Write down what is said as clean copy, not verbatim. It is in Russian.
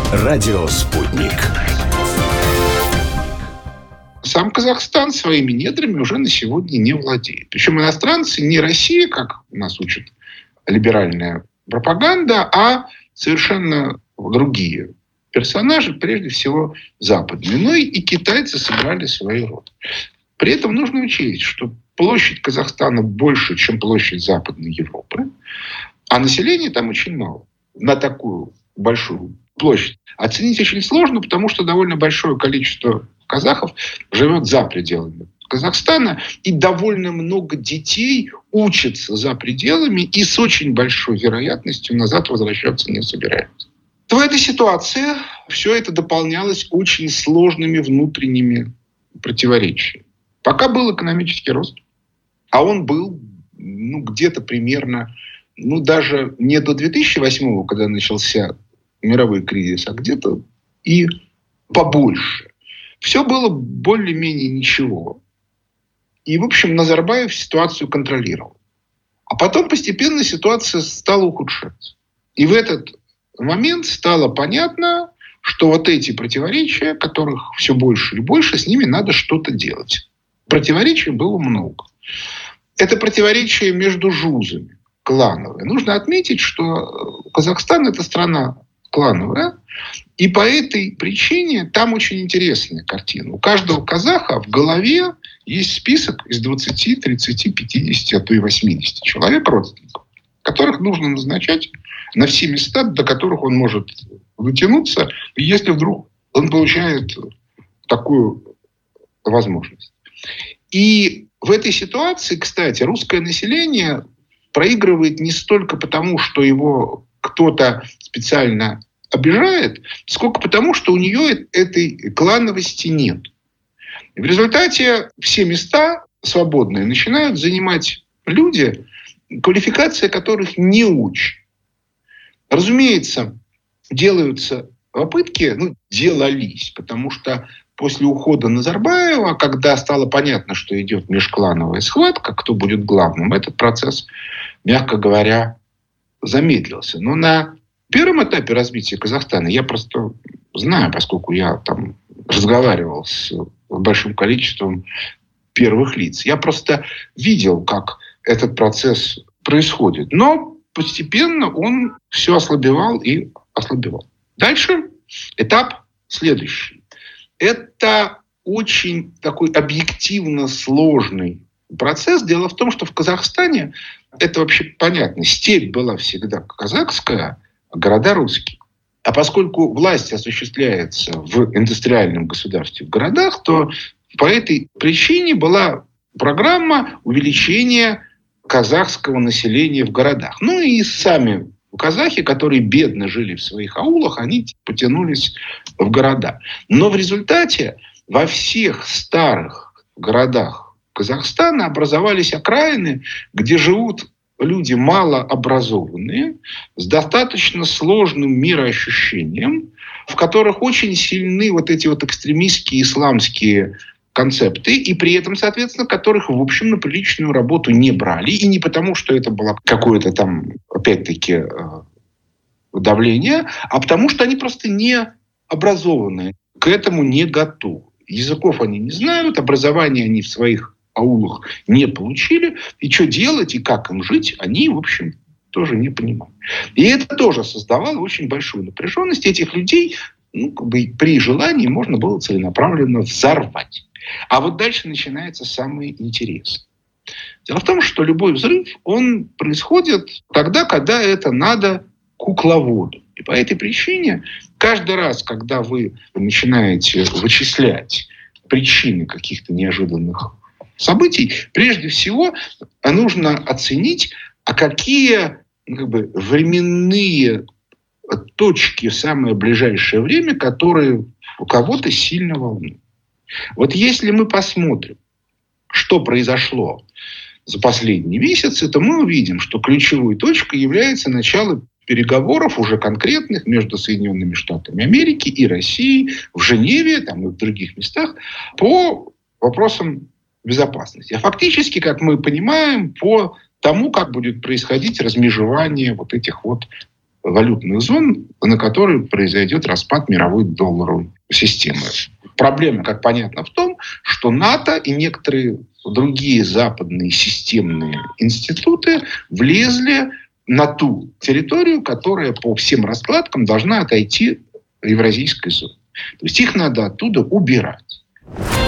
Радио «Спутник». Сам Казахстан своими недрами уже на сегодня не владеет. Причем иностранцы не Россия, как нас учит либеральная пропаганда, а совершенно другие персонажи, прежде всего западные. Ну и китайцы сыграли свою роль. При этом нужно учесть, что площадь Казахстана больше, чем площадь Западной Европы, а населения там очень мало. На такую большую площадь оценить очень сложно, потому что довольно большое количество казахов живет за пределами Казахстана, и довольно много детей учатся за пределами и с очень большой вероятностью назад возвращаться не собираются. В этой ситуации все это дополнялось очень сложными внутренними противоречиями. Пока был экономический рост, а он был где-то примерно, даже не до 2008-го, когда начался мировой кризис, а где-то и побольше. Все было более-менее ничего. И, в общем, Назарбаев ситуацию контролировал. А потом постепенно ситуация стала ухудшаться. И в этот момент стало понятно, что вот эти противоречия, которых все больше и больше, с ними надо что-то делать. Противоречий было много. Это противоречие между жузами, клановые. Нужно отметить, что Казахстан – это страна клановая, и по этой причине там очень интересная картина. У каждого казаха в голове есть список из 20, 30, 50, а то и 80 человек, родственников, которых нужно назначать на все места, до которых он может дотянуться, если вдруг он получает такую возможность. И в этой ситуации, кстати, русское население проигрывает не столько потому, что его кто-то специально обижает, сколько потому, что у нее этой клановости нет. И в результате все места свободные начинают занимать люди, квалификация которых не очень. Разумеется, делаются попытки, делались, потому что после ухода Назарбаева, когда стало понятно, что идет межклановая схватка, кто будет главным, этот процесс, мягко говоря, замедлился. Но на первом этапе развития Казахстана я просто знаю, поскольку я там разговаривал с большим количеством первых лиц. Я просто видел, как этот процесс происходит. Но постепенно он все ослабевал и ослабевал. Дальше этап следующий. Это очень такой объективно сложный процесс. Дело в том, что в Казахстане, это вообще понятно, степь была всегда казахская, а города русские. А поскольку власть осуществляется в индустриальном государстве в городах, то по этой причине была программа увеличения казахского населения в городах. И сами казахи, которые бедно жили в своих аулах, они потянулись в города. Но в результате во всех старых городах Казахстана образовались окраины, где живут люди малообразованные, с достаточно сложным мироощущением, в которых очень сильны вот эти вот экстремистские исламские концепты, и при этом, соответственно, которых, в общем, на приличную работу не брали. И не потому, что это было какое-то там, опять-таки, давление, а потому что они просто не образованные, к этому не готовы. Языков они не знают, образование они в своих аулах не получили, и что делать, и как им жить, они, в общем, тоже не понимают. И это тоже создавало очень большую напряженность. Этих людей, при желании можно было целенаправленно взорвать. А вот дальше начинается самое интересное. Дело в том, что любой взрыв, он происходит тогда, когда это надо кукловоду. И по этой причине каждый раз, когда вы начинаете вычислять причины каких-то неожиданных событий, прежде всего нужно оценить, а какие временные точки в самое ближайшее время, которые у кого-то сильно волнуют. Вот если мы посмотрим, что произошло за последние месяцы, то мы увидим, что ключевой точкой является начало переговоров уже конкретных между Соединенными Штатами Америки и Россией в Женеве и в других местах по вопросам безопасности. А фактически, как мы понимаем, по тому, как будет происходить размежевание вот этих вот валютных зон, на которой произойдет распад мировой долларовой системы. Проблема, как понятно, в том, что НАТО и некоторые другие западные системные институты влезли на ту территорию, которая по всем раскладкам должна отойти евразийской зоне. То есть их надо оттуда убирать.